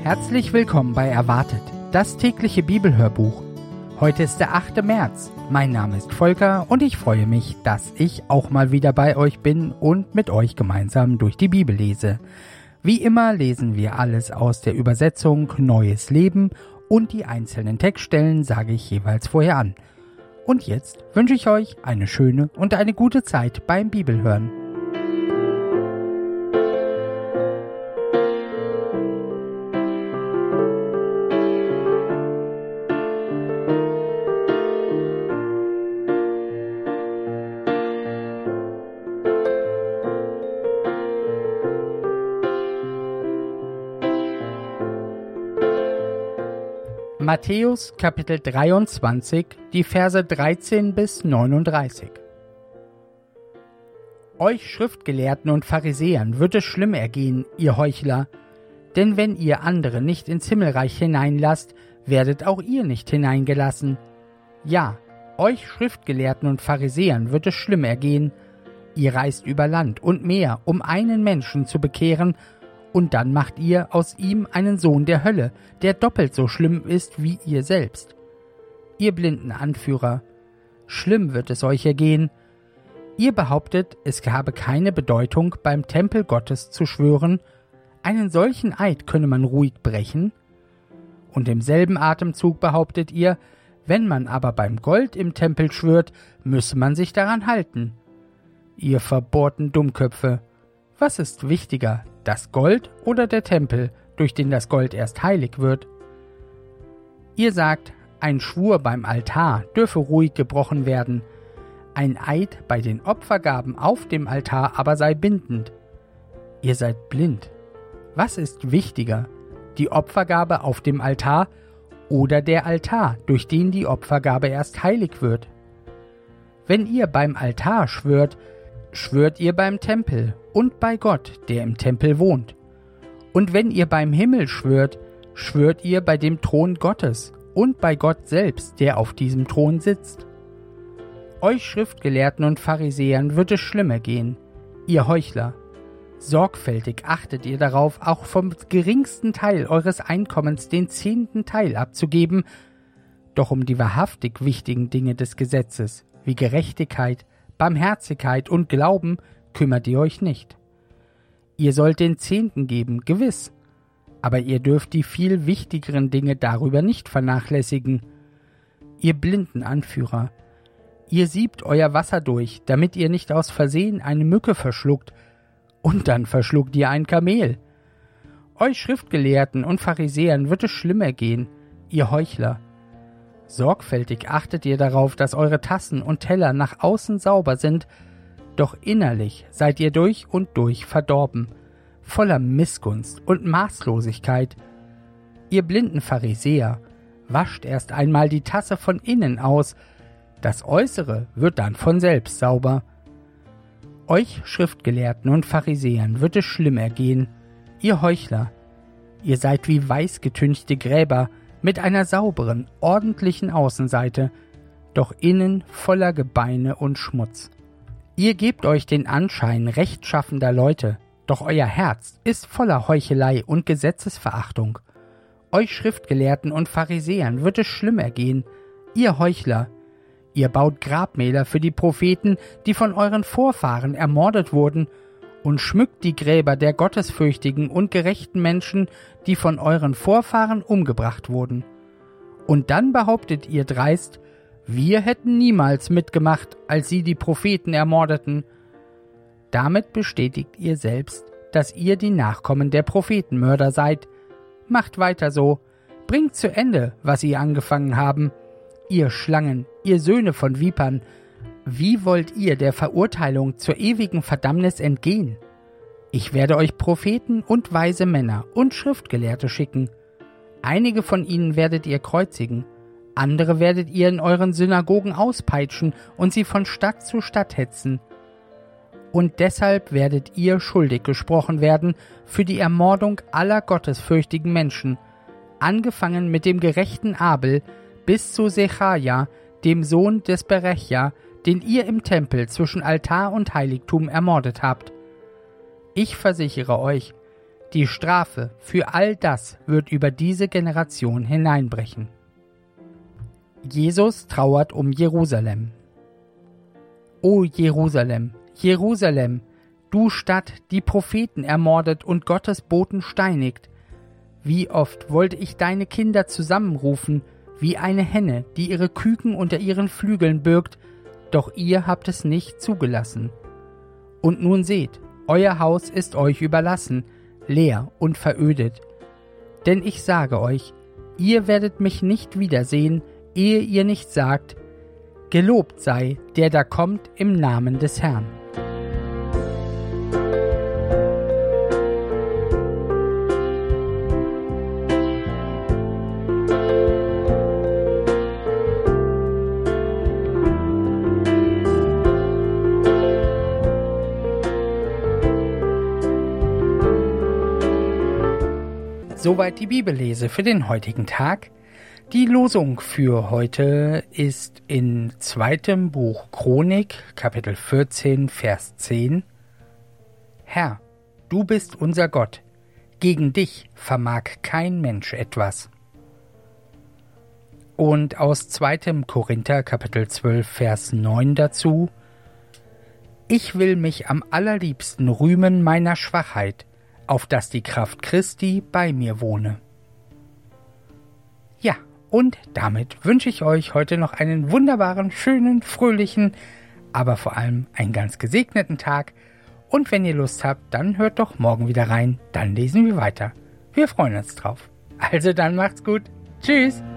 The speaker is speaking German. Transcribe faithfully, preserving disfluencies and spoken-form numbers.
Herzlich willkommen bei Erwartet, das tägliche Bibelhörbuch. Heute ist der achte März. Mein Name ist Volker und ich freue mich, dass ich auch mal wieder bei euch bin und mit euch gemeinsam durch die Bibel lese. Wie immer lesen wir alles aus der Übersetzung Neues Leben und die einzelnen Textstellen sage ich jeweils vorher an. Und jetzt wünsche ich euch eine schöne und eine gute Zeit beim Bibelhören. Matthäus Kapitel dreiundzwanzig, die Verse dreizehn bis neununddreißig. Euch Schriftgelehrten und Pharisäern wird es schlimm ergehen, ihr Heuchler, denn wenn ihr andere nicht ins Himmelreich hineinlasst, werdet auch ihr nicht hineingelassen. Ja, euch Schriftgelehrten und Pharisäern wird es schlimm ergehen, ihr reist über Land und Meer, um einen Menschen zu bekehren, und dann macht ihr aus ihm einen Sohn der Hölle, der doppelt so schlimm ist wie ihr selbst. Ihr blinden Anführer, schlimm wird es euch ergehen. Ihr behauptet, es habe keine Bedeutung, beim Tempel Gottes zu schwören. Einen solchen Eid könne man ruhig brechen. Und im selben Atemzug behauptet ihr, wenn man aber beim Gold im Tempel schwört, müsse man sich daran halten. Ihr verbohrten Dummköpfe, was ist wichtiger, das Gold oder der Tempel, durch den das Gold erst heilig wird? Ihr sagt, ein Schwur beim Altar dürfe ruhig gebrochen werden, ein Eid bei den Opfergaben auf dem Altar aber sei bindend. Ihr seid blind. Was ist wichtiger, die Opfergabe auf dem Altar oder der Altar, durch den die Opfergabe erst heilig wird? Wenn ihr beim Altar schwört, schwört ihr beim Tempel und bei Gott, der im Tempel wohnt. Und wenn ihr beim Himmel schwört, schwört ihr bei dem Thron Gottes und bei Gott selbst, der auf diesem Thron sitzt. Euch Schriftgelehrten und Pharisäern wird es schlimmer gehen, ihr Heuchler. Sorgfältig achtet ihr darauf, auch vom geringsten Teil eures Einkommens den zehnten Teil abzugeben, doch um die wahrhaftig wichtigen Dinge des Gesetzes, wie Gerechtigkeit, Barmherzigkeit und Glauben, kümmert ihr euch nicht. Ihr sollt den Zehnten geben, gewiss, aber ihr dürft die viel wichtigeren Dinge darüber nicht vernachlässigen. Ihr blinden Anführer, ihr siebt euer Wasser durch, damit ihr nicht aus Versehen eine Mücke verschluckt, und dann verschluckt ihr ein Kamel. Euch Schriftgelehrten und Pharisäern wird es schlimmer gehen, ihr Heuchler. Sorgfältig achtet ihr darauf, dass eure Tassen und Teller nach außen sauber sind, doch innerlich seid ihr durch und durch verdorben, voller Missgunst und Maßlosigkeit. Ihr blinden Pharisäer, wascht erst einmal die Tasse von innen aus, das Äußere wird dann von selbst sauber. Euch Schriftgelehrten und Pharisäern wird es schlimm ergehen, ihr Heuchler. Ihr seid wie weißgetünchte Gräber, mit einer sauberen, ordentlichen Außenseite, doch innen voller Gebeine und Schmutz. Ihr gebt euch den Anschein rechtschaffender Leute, doch euer Herz ist voller Heuchelei und Gesetzesverachtung. Euch Schriftgelehrten und Pharisäern wird es schlimm ergehen, ihr Heuchler. Ihr baut Grabmäler für die Propheten, die von euren Vorfahren ermordet wurden, und schmückt die Gräber der gottesfürchtigen und gerechten Menschen, die von euren Vorfahren umgebracht wurden. Und dann behauptet ihr dreist, wir hätten niemals mitgemacht, als sie die Propheten ermordeten. Damit bestätigt ihr selbst, dass ihr die Nachkommen der Prophetenmörder seid. Macht weiter so, bringt zu Ende, was ihr angefangen haben. Ihr Schlangen, ihr Söhne von Vipern, wie wollt ihr der Verurteilung zur ewigen Verdammnis entgehen? Ich werde euch Propheten und weise Männer und Schriftgelehrte schicken. Einige von ihnen werdet ihr kreuzigen, andere werdet ihr in euren Synagogen auspeitschen und sie von Stadt zu Stadt hetzen. Und deshalb werdet ihr schuldig gesprochen werden für die Ermordung aller gottesfürchtigen Menschen, angefangen mit dem gerechten Abel bis zu Sechaja, dem Sohn des Berechja, den ihr im Tempel zwischen Altar und Heiligtum ermordet habt. Ich versichere euch, Die Strafe für all das wird über diese Generation hineinbrechen. Jesus trauert um Jerusalem. O Jerusalem, Jerusalem, du Stadt, die Propheten ermordet und Gottes Boten steinigt. Wie oft wollte ich deine Kinder zusammenrufen, wie eine Henne, die ihre Küken unter ihren Flügeln birgt, doch ihr habt es nicht zugelassen. Und nun seht, euer Haus ist euch überlassen, leer und verödet. Denn ich sage euch, ihr werdet mich nicht wiedersehen, ehe ihr nicht sagt, gelobt sei, der da kommt im Namen des Herrn. Soweit die Bibellese für den heutigen Tag. Die Losung für heute ist in zweitem Buch Chronik, Kapitel vierzehn, Vers zehn. Herr, du bist unser Gott, gegen dich vermag kein Mensch etwas. Und aus zweitem Korinther, Kapitel zwölf, Vers neun dazu. Ich will mich am allerliebsten rühmen meiner Schwachheit, auf dass die Kraft Christi bei mir wohne. Ja, und damit wünsche ich euch heute noch einen wunderbaren, schönen, fröhlichen, aber vor allem einen ganz gesegneten Tag. Und wenn ihr Lust habt, dann hört doch morgen wieder rein, dann lesen wir weiter. Wir freuen uns drauf. Also dann macht's gut. Tschüss.